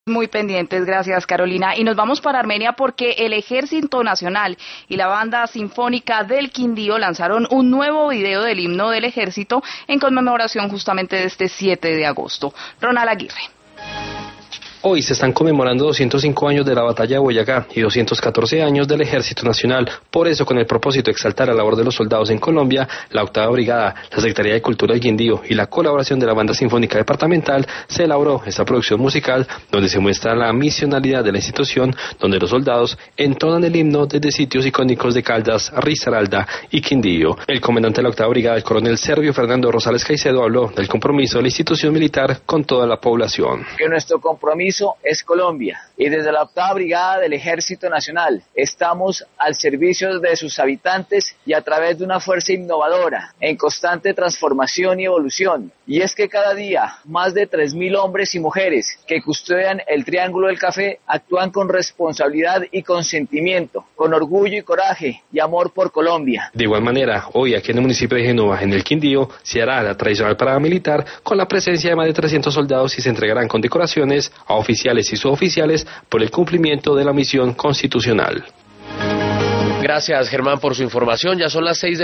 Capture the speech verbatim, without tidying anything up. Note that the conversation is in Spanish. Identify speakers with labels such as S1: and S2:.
S1: Muy pendientes, gracias Carolina. Y nos vamos para Armenia porque el Ejército Nacional y la Banda Sinfónica del Quindío lanzaron un nuevo video del himno del Ejército en conmemoración justamente de este siete de agosto. Ronald Aguirre.
S2: Hoy se están conmemorando doscientos cinco años de la batalla de Boyacá y doscientos catorce años del Ejército Nacional. Por eso, con el propósito de exaltar la labor de los soldados en Colombia, la octava Brigada, la Secretaría de Cultura del Quindío y la colaboración de la Banda Sinfónica Departamental se elaboró esta producción musical donde se muestra la misionalidad de la institución, donde los soldados entonan el himno desde sitios icónicos de Caldas, Risaralda y Quindío. El comandante de la octava Brigada, el coronel Servio Fernando Rosales Caicedo, habló del compromiso de la institución militar con toda la población.
S3: Que nuestro compromiso es Colombia y desde la octava Brigada del Ejército Nacional estamos al servicio de sus habitantes y a través de una fuerza innovadora en constante transformación y evolución. Y es que cada día más de tres mil hombres y mujeres que custodian el Triángulo del Café actúan con responsabilidad y con sentimiento, con orgullo y coraje y amor por Colombia.
S2: De igual manera, hoy aquí en el municipio de Génova, en el Quindío, se hará la tradicional parada militar con la presencia de más de trescientos soldados y se entregarán condecoraciones a oficiales y suboficiales por el cumplimiento de la misión constitucional.
S4: Gracias, Germán, por su información. Ya son las seis de